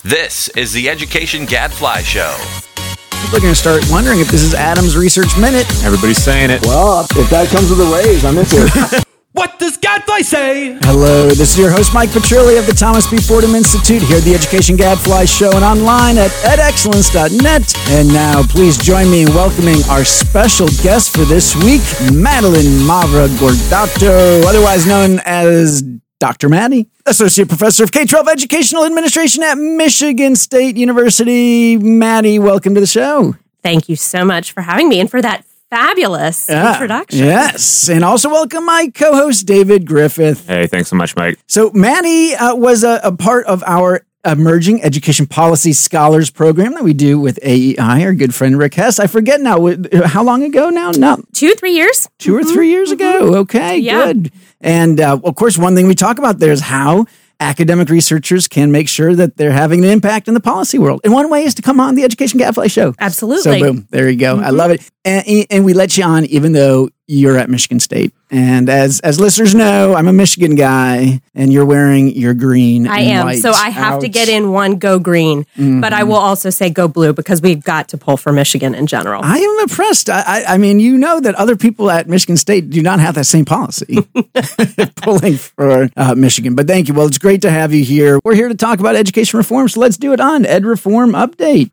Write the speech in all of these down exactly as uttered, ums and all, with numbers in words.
This is the Education Gadfly Show. People are going to start wondering if this is Adam's Research Minute. Everybody's saying it. Well, if that comes with a raise, I'm into it. What does Gadfly say? Hello, this is your host, Mike Petrilli of the Thomas B. Fordham Institute, here at the Education Gadfly Show and online at ed excellence dot net. And now, please join me in welcoming our special guest for this week, Madeline Mavra Gordato, otherwise known as Doctor Maddie, Associate Professor of K twelve Educational Administration at Michigan State University. Maddie, welcome to the show. Thank you so much for having me and for that fabulous yeah. introduction. Yes, and also welcome my co-host, David Griffith. Hey, thanks so much, Mike. So Maddie uh, was a, a part of our Emerging Education Policy Scholars program that we do with A E I, our good friend Rick Hess. I forget now, how long ago now? Not Two, three years. Two mm-hmm. or three years mm-hmm. ago. Okay, yeah. good. And uh, of course, one thing we talk about there is how academic researchers can make sure that they're having an impact in the policy world. And one way is to come on the Education Gadfly Show. Absolutely. So boom, there you go. Mm-hmm. I love it. And, and we let you on even though you're at Michigan State. And as as listeners know, I'm a Michigan guy, and you're wearing your green I and am. white. So I have Ouch. to get in one go green, mm-hmm. but I will also say go blue because we've got to pull for Michigan in general. I am impressed. I, I, I mean, you know that other people at Michigan State do not have that same policy, pulling for uh, Michigan. But thank you. Well, it's great to have you here. We're here to talk about education reform, so let's do it on Ed Reform Update.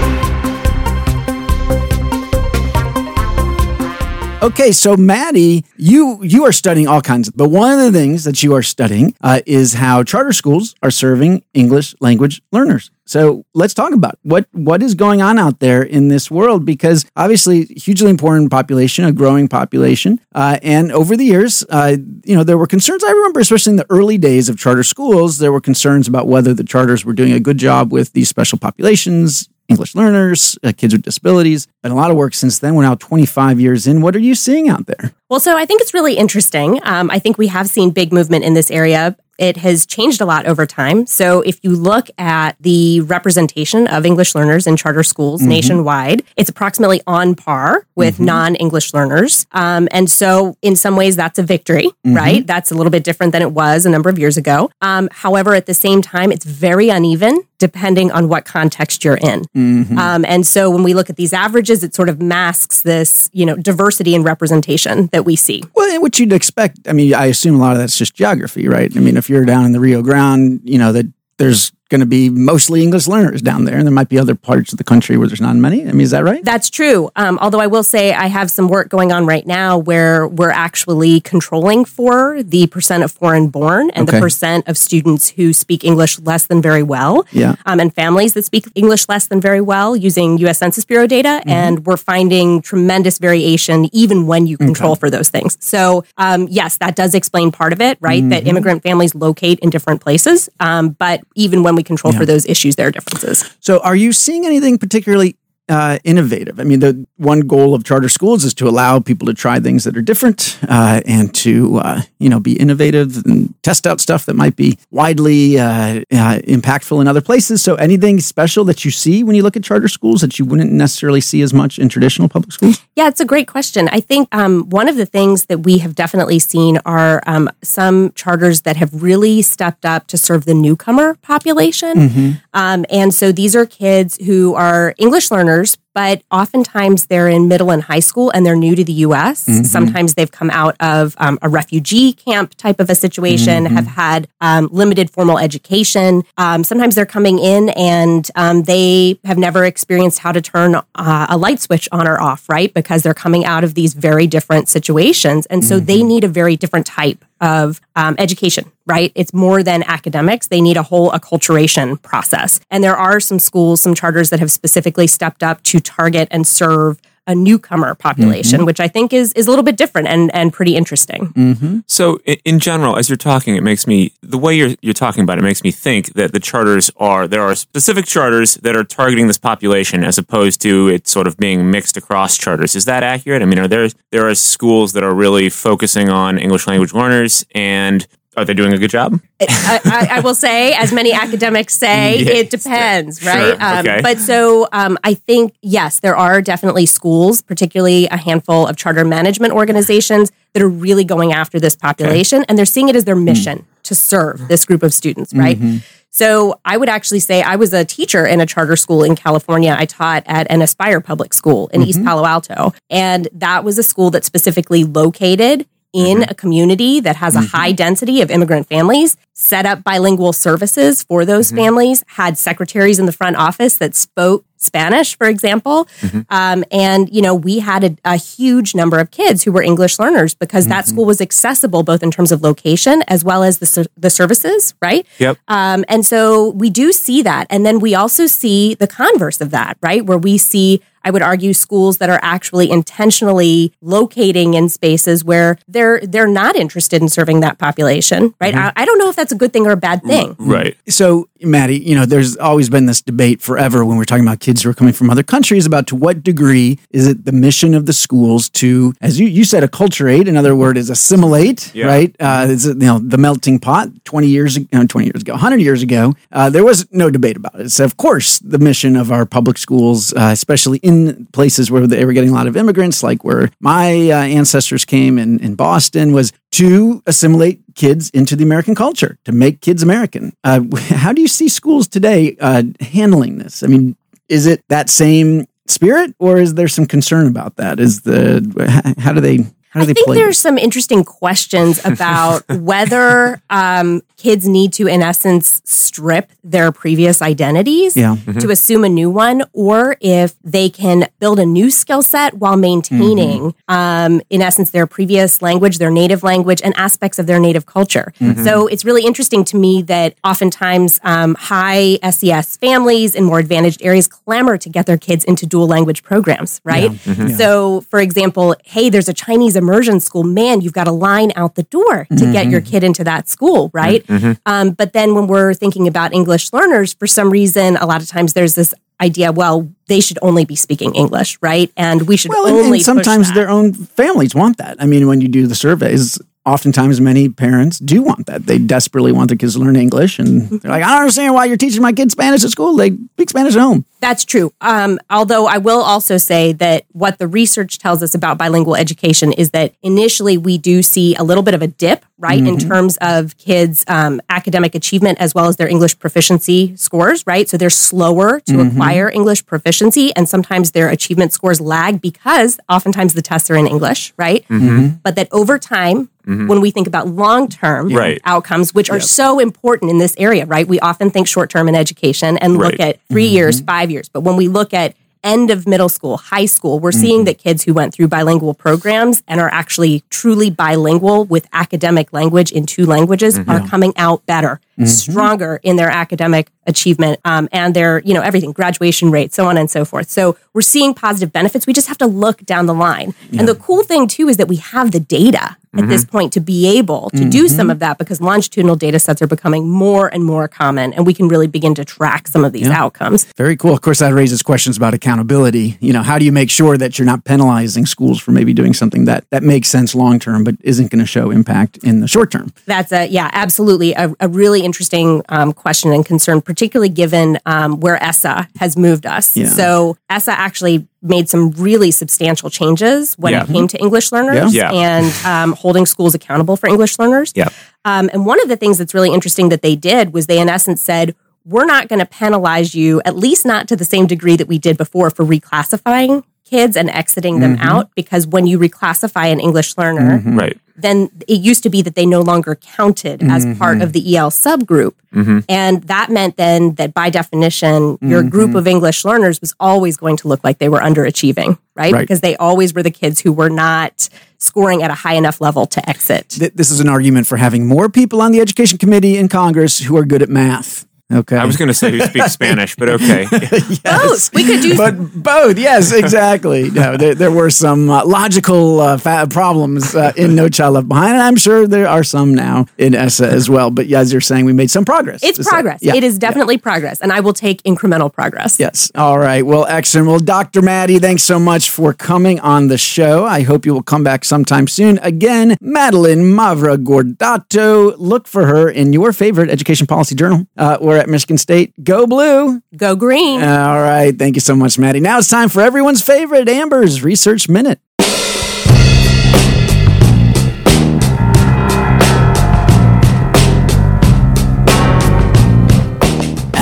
Okay, so Maddie, you you are studying all kinds of, but one of the things that you are studying uh, is how charter schools are serving English language learners. So let's talk about it. what what is going on out there in this world, because obviously hugely important population, a growing population, uh, and over the years, uh, you know, there were concerns. I remember, especially in the early days of charter schools, there were concerns about whether the charters were doing a good job with these special populations, English learners, uh, kids with disabilities. Been a lot of work since then. We're now twenty-five years in. What are you seeing out there? Well, so I think it's really interesting. Um, I think we have seen big movement in this area. It has changed a lot over time. So if you look at the representation of English learners in charter schools mm-hmm. nationwide, it's approximately on par with mm-hmm. non-English learners. Um, and so in some ways, that's a victory, mm-hmm. right? That's a little bit different than it was a number of years ago. Um, however, at the same time, it's very uneven depending on what context you're in. Mm-hmm. Um, and so when we look at these averages, it sort of masks this, you know, diversity and representation that we see. Well, what you'd expect, I mean, I assume a lot of that's just geography, right? I mean, if you're down in the Rio Grande, you know, that there's going to be mostly English learners down there, and there might be other parts of the country where there's not many. I mean, is that right? That's true. Um, although I will say I have some work going on right now where we're actually controlling for the percent of foreign born and okay. the percent of students who speak English less than very well, yeah. um, and families that speak English less than very well using U S Census Bureau data, mm-hmm. and we're finding tremendous variation even when you control okay. for those things. So um, yes, that does explain part of it, right? Mm-hmm. That immigrant families locate in different places, um, but even when we control yeah. for those issues, there are differences. So are you seeing anything particularly uh, innovative? I mean, the one goal of charter schools is to allow people to try things that are different uh, and to, uh, you know, be innovative and test out stuff that might be widely uh, uh, impactful in other places. So anything special that you see when you look at charter schools that you wouldn't necessarily see as much in traditional public schools? Yeah, it's a great question. I think um, one of the things that we have definitely seen are um, some charters that have really stepped up to serve the newcomer population. Mm-hmm. Um, and so these are kids who are English learners, but oftentimes they're in middle and high school and they're new to the U S. Mm-hmm. Sometimes they've come out of um, a refugee camp type of a situation, mm-hmm. have had um, limited formal education. Um, sometimes they're coming in and um, they have never experienced how to turn uh, a light switch on or off, right? Because they're coming out of these very different situations. And so mm-hmm. they need a very different type of um, education, right? It's more than academics. They need a whole acculturation process. And there are some schools, some charters that have specifically stepped up to target and serve a newcomer population, mm-hmm. which I think is is a little bit different and, and pretty interesting. Mm-hmm. So in general, as you're talking, it makes me, the way you're you're talking about it makes me think that the charters are, there are specific charters that are targeting this population as opposed to it sort of being mixed across charters. Is that accurate? I mean, are there, there are schools that are really focusing on English language learners, and are they doing a good job? I, I, I will say, as many academics say, yes, it depends, right? Sure. Okay. Um, but so um, I think, yes, there are definitely schools, particularly a handful of charter management organizations that are really going after this population, okay. and they're seeing it as their mission mm. to serve this group of students, right? Mm-hmm. So I would actually say I was a teacher in a charter school in California. I taught at an Aspire public school in mm-hmm. East Palo Alto. And that was a school that specifically located in mm-hmm. a community that has a mm-hmm. high density of immigrant families, set up bilingual services for those mm-hmm. families, had secretaries in the front office that spoke Spanish, for example. Mm-hmm. Um, and, you know, we had a, a huge number of kids who were English learners because mm-hmm. that school was accessible both in terms of location as well as the, the services, right? Yep. Um, and so we do see that. And then we also see the converse of that, right? Where we see, I would argue, schools that are actually intentionally locating in spaces where they're they're not interested in serving that population, right? Mm-hmm. I, I don't know if that's a good thing or a bad thing. Right. So, Maddie, you know, there's always been this debate forever when we're talking about kids who are coming from other countries about to what degree is it the mission of the schools to, as you, you said, acculturate. In other words, is assimilate, yeah. right? Uh, it's, you know, the melting pot. Twenty years ago, twenty years ago, one hundred years ago, uh, there was no debate about it. So, of course, the mission of our public schools, uh, especially in places where they were getting a lot of immigrants, like where my uh, ancestors came in, in Boston, was to assimilate kids into the American culture, to make kids American. Uh, how do you see schools today uh, handling this? I mean, is it that same spirit, or is there some concern about that? Is the how do they how do I they think play there's this? some interesting questions about whether um, kids need to, in essence, strip their previous identities yeah. mm-hmm. to assume a new one, or if they can build a new skill set while maintaining, mm-hmm. um, in essence, their previous language, their native language, and aspects of their native culture. Mm-hmm. So it's really interesting to me that oftentimes um, high S E S families in more advantaged areas clamor to get their kids into dual language programs, right? Yeah. Mm-hmm. So, for example, hey, there's a Chinese immersion school. Man, you've got a line out the door to mm-hmm. get your kid into that school, right? Mm-hmm. Um, but then when we're thinking about English learners, for some reason, a lot of times there's this idea, well, they should only be speaking English, right? And we should well, and, only and sometimes push that. their own families want that. I mean, when you do the surveys, oftentimes many parents do want that. They desperately want their kids to learn English, and they're like, I don't understand why you're teaching my kids Spanish at school. They speak Spanish at home. That's true. Um, although I will also say that what the research tells us about bilingual education is that initially we do see a little bit of a dip, right, mm-hmm. in terms of kids' um, academic achievement as well as their English proficiency scores, right? So they're slower to mm-hmm. acquire English proficiency, and sometimes their achievement scores lag because oftentimes the tests are in English, right? Mm-hmm. But that over time, Mm-hmm. when we think about long-term right. outcomes, which are yep. so important in this area, right? We often think short-term in education and right. look at three mm-hmm. years, five years. But when we look at end of middle school, high school, we're mm-hmm. seeing that kids who went through bilingual programs and are actually truly bilingual with academic language in two languages mm-hmm. are coming out better, mm-hmm. stronger in their academic achievement um, and their, you know, everything, graduation rate, so on and so forth. So we're seeing positive benefits. We just have to look down the line. Yeah. And the cool thing, too, is that we have the data at mm-hmm. this point to be able to mm-hmm. do some of that because longitudinal data sets are becoming more and more common, and we can really begin to track some of these yeah. outcomes. Very cool. Of course, that raises questions about accountability. You know, how do you make sure that you're not penalizing schools for maybe doing something that, that makes sense long-term but isn't going to show impact in the short term? That's a, yeah, absolutely. A, a really interesting um, question and concern, particularly given um, where E S A has moved us. Yeah. So E S A actually made some really substantial changes when yeah. it came to English learners Yeah. and um, holding schools accountable for English learners. Yeah. Um, and one of the things that's really interesting that they did was they, in essence, said, we're not going to penalize you, at least not to the same degree that we did before, for reclassifying kids and exiting them Mm-hmm. out, because when you reclassify an English learner, Mm-hmm. Right. then it used to be that they no longer counted as Mm-hmm. part of the E L subgroup. Mm-hmm. And that meant then that by definition, your Mm-hmm. group of English learners was always going to look like they were underachieving, right? Right. Because they always were the kids who were not scoring at a high enough level to exit. Th- This is an argument for having more people on the Education Committee in Congress who are good at math. Okay. I was going to say who speaks Spanish, but okay. yes. Both. We could do But both, yes, exactly. No, there, there were some uh, logical uh, fa- problems uh, in No Child Left Behind, and I'm sure there are some now in E S A as well. But as you're saying, we made some progress. It's So, progress. yeah, It is definitely progress, and I will take incremental progress. Yes. All right. Well, excellent. Well, Doctor Maddie, thanks so much for coming on the show. I hope you will come back sometime soon. Again, Madeline Mavra-Gordato. Look for her in your favorite education policy journal. Uh, we're at Michigan State. Go Blue. Go green. All right. Thank you so much, Maddie. Now it's time for everyone's favorite Amber's Research Minute.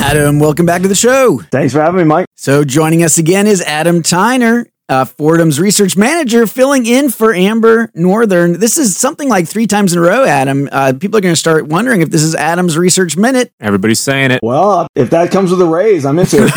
Adam, welcome back to the show. Thanks for having me, Mike. So joining us again is Adam Tyner, uh, Fordham's research manager, filling in for Amber Northern. This is something like three times in a row, Adam. Uh, people are going to start wondering if this is Adam's Research Minute. Everybody's saying it. Well, if that comes with a raise, I'm into it.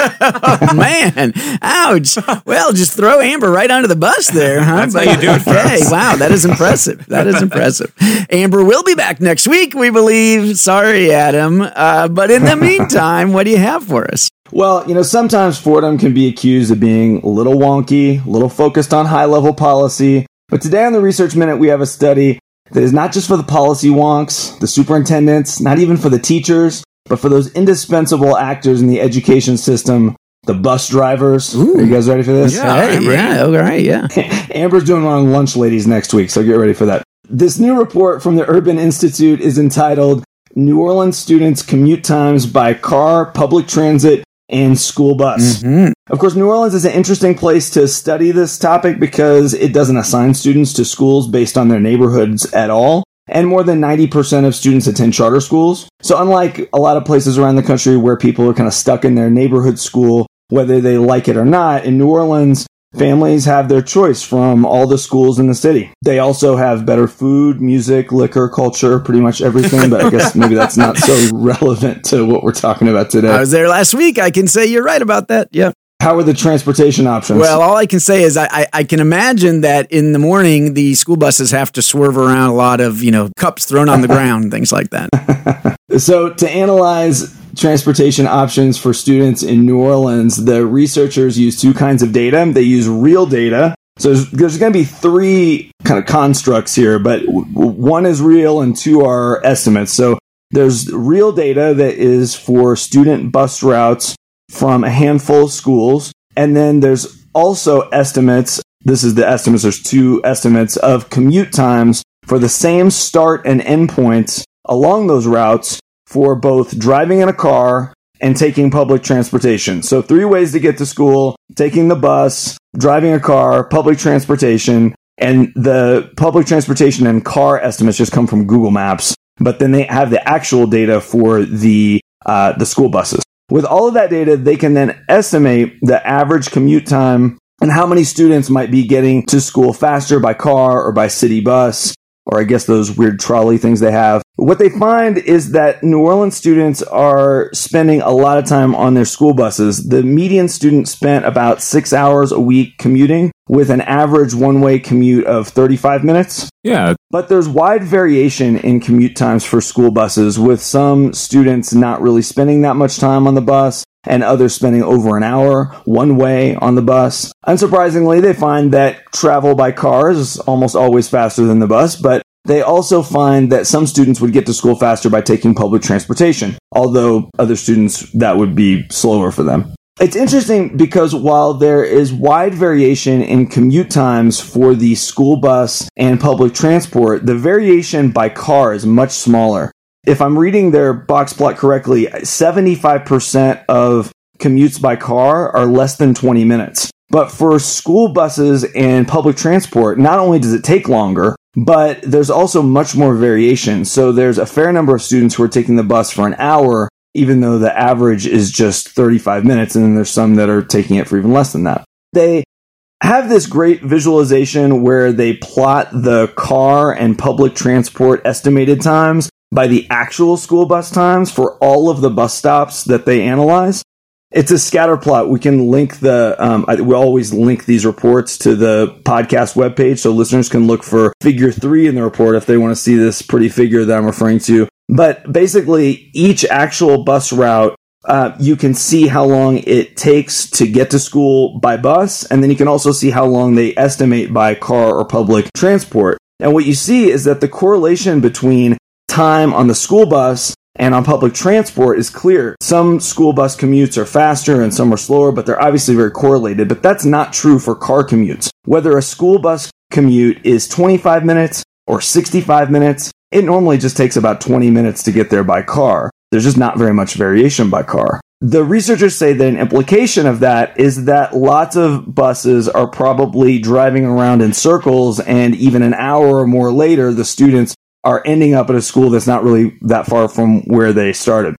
Oh, man. Ouch. Well, just throw Amber right onto the bus there, huh? That's how you do it, Okay. folks. Wow, that is impressive. That is impressive. Amber will be back next week, we believe. Sorry, Adam. Uh, but in the meantime, what do you have for us? Well, you know, sometimes Fordham can be accused of being a little wonky, a little focused on high-level policy. But today on the Research Minute, we have a study that is not just for the policy wonks, the superintendents, not even for the teachers, but for those indispensable actors in the education system, the bus drivers. Ooh. Are you guys ready for this? Yeah, hey, yeah, all right, yeah. Amber's doing one on lunch ladies next week, so get ready for that. This new report from the Urban Institute is entitled New Orleans Students' Commute Times by Car, Public Transit, and School Bus. Mm-hmm. Of course, New Orleans is an interesting place to study this topic because it doesn't assign students to schools based on their neighborhoods at all. And more than ninety percent of students attend charter schools. So unlike a lot of places around the country where people are kind of stuck in their neighborhood school, whether they like it or not, in New Orleans, families have their choice from all the schools in the city. They also have better food, music, liquor, culture, pretty much everything, but I guess maybe that's not so relevant to what we're talking about today. I was there last week. I can say you're right about that. Yeah. How are the transportation options? Well, all I can say is I, I, I can imagine that in the morning, the school buses have to swerve around a lot of, you know, cups thrown on the ground, things like that. So to analyze transportation options for students in New Orleans, the researchers use two kinds of data. They use real data. So there's, there's going to be three kind of constructs here, but w- one is real and two are estimates. So there's real data that is for student bus routes from a handful of schools. And then there's also estimates. This is the estimates. There's two estimates of commute times for the same start and end points along those routes for both driving in a car and taking public transportation. So three ways to get to school: taking the bus, driving a car, public transportation. And the public transportation and car estimates just come from Google Maps, but then they have the actual data for the uh, the school buses. With all of that data, they can then estimate the average commute time and how many students might be getting to school faster by car or by city bus, or I guess those weird trolley things they have. What they find is that New Orleans students are spending a lot of time on their school buses. The median student spent about six hours a week commuting, with an average one-way commute of thirty-five minutes. Yeah. But there's wide variation in commute times for school buses, with some students not really spending that much time on the bus and others spending over an hour one way on the bus. Unsurprisingly, they find that travel by car is almost always faster than the bus, but they also find that some students would get to school faster by taking public transportation, although other students, that would be slower for them. It's interesting because while there is wide variation in commute times for the school bus and public transport, the variation by car is much smaller. If I'm reading their box plot correctly, seventy-five percent of commutes by car are less than twenty minutes. But for school buses and public transport, not only does it take longer, but there's also much more variation. So there's a fair number of students who are taking the bus for an hour, even though the average is just thirty-five minutes, and then there's some that are taking it for even less than that. They have this great visualization where they plot the car and public transport estimated times by the actual school bus times for all of the bus stops that they analyze. It's a scatter plot. We can link the, um, I, we always link these reports to the podcast webpage so listeners can look for figure three in the report if they want to see this pretty figure that I'm referring to. But basically, each actual bus route, uh, you can see how long it takes to get to school by bus, and then you can also see how long they estimate by car or public transport. And what you see is that the correlation between time on the school bus and on public transport is clear. Some school bus commutes are faster and some are slower, but they're obviously very correlated. But that's not true for car commutes. Whether a school bus commute is twenty-five minutes or sixty-five minutes, it normally just takes about twenty minutes to get there by car. There's just not very much variation by car. The researchers say that an implication of that is that lots of buses are probably driving around in circles, and even an hour or more later, the students are ending up at a school that's not really that far from where they started. Yeah.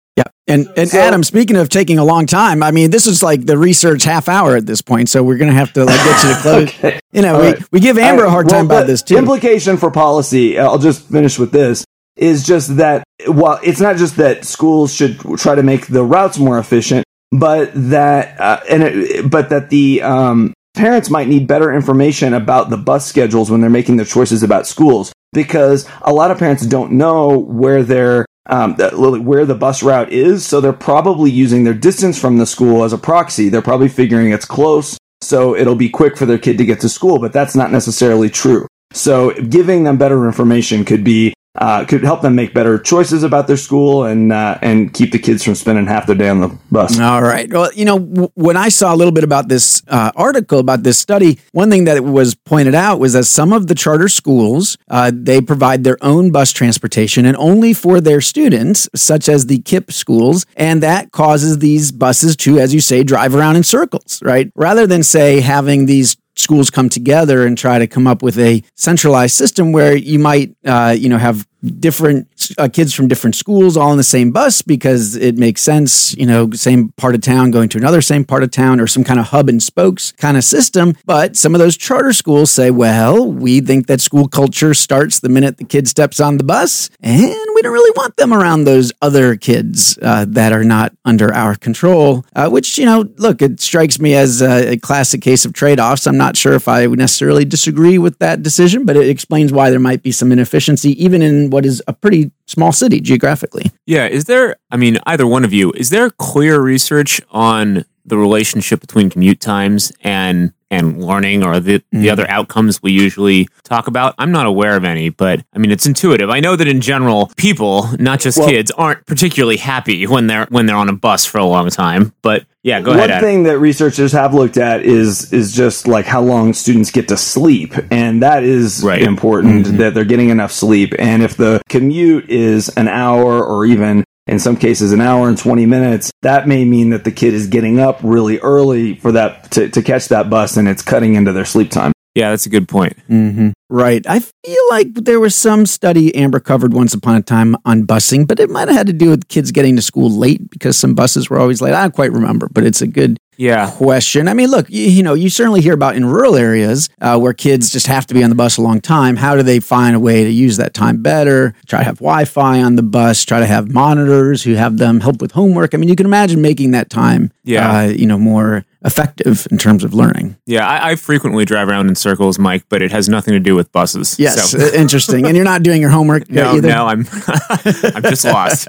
And and So- Adam, speaking of taking a long time, I mean, this is like the research half hour at this point, so we're going to have to like get you to close. Okay. You know, All we, right. we give Amber All a right. hard Well, time about the this too. Implication for policy, I'll just finish with this, is just that while it's not just that schools should try to make the routes more efficient, but that uh, and it, but that the um, parents might need better information about the bus schedules when they're making their choices about schools, because a lot of parents don't know where their um, the, where the bus route is, so they're probably using their distance from the school as a proxy. They're probably figuring it's close, so it'll be quick for their kid to get to school, but that's not necessarily true. So giving them better information could be uh, could help them make better choices about their school and uh, and keep the kids from spending half their day on the bus. All right. Well, you know, w- when I saw a little bit about this uh, article, about this study, one thing that was pointed out was that some of the charter schools, uh, they provide their own bus transportation and only for their students, such as the KIPP schools. And that causes these buses to, as you say, drive around in circles, right? Rather than, say, having these schools come together and try to come up with a centralized system where you might, uh, you know, have different uh, kids from different schools all in the same bus because it makes sense, you know, same part of town going to another same part of town, or some kind of hub and spokes kind of system. But some of those charter schools say, well, we think that school culture starts the minute the kid steps on the bus, and we don't really want them around those other kids uh, that are not under our control, uh, which, you know, look, it strikes me as a, a classic case of trade-offs. I'm not sure if I would necessarily disagree with that decision, but it explains why there might be some inefficiency, even in what is a pretty small city geographically. Yeah. Is there, I mean, either one of you, is there clear research on the relationship between commute times and and learning, or the, the other outcomes we usually talk about? I'm not aware of any, but I mean, it's intuitive. I know that in general, people, not just Well- kids, aren't particularly happy when they're when they're on a bus for a long time. But yeah, go One ahead, Adam. thing that researchers have looked at is is just like how long students get to sleep, and that is Right. important, that they're getting enough sleep. And if the commute is an hour, or even in some cases an hour and twenty minutes, that may mean that the kid is getting up really early for that to, to catch that bus, and it's cutting into their sleep time. Yeah, that's a good point. Mm-hmm. Right. I feel like there was some study Amber covered once upon a time on busing, but it might have had to do with kids getting to school late because some buses were always late. I don't quite remember, but it's a good Yeah. question. I mean, look, you, you know, you certainly hear about in rural areas uh, where kids just have to be on the bus a long time. How do they find a way to use that time better? Try to have Wi-Fi on the bus, try to have monitors who have them help with homework. I mean, you can imagine making that time, Yeah. uh, you know, more effective in terms of learning. Yeah, I, I frequently drive around in circles, Mike, but it has nothing to do with buses. Yes, So- uh, interesting. And you're not doing your homework no, either? no, I'm I'm just lost.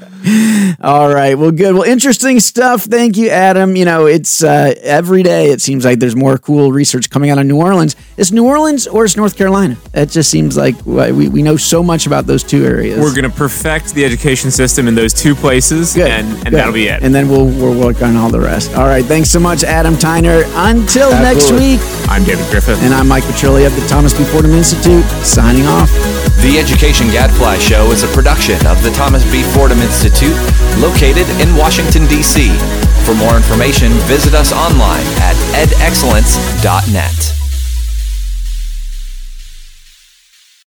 All right. Well, good. Well, interesting stuff. Thank you, Adam. You know, it's uh, every day it seems like there's more cool research coming out of New Orleans. Is New Orleans or is North Carolina? It just seems like we, we know so much about those two areas. We're going to perfect the education system in those two places, Good, and, and good. that'll be it. And then we'll, we'll work on all the rest. All right. Thanks so much, Adam Tyner. Until next Absolutely. week. I'm David Griffith. And I'm Mike Petrilli of the Thomas B. Fordham Institute, signing off. The Education Gadfly Show is a production of the Thomas B. Fordham Institute, located in Washington, D C For more information, visit us online at ed excellence dot net.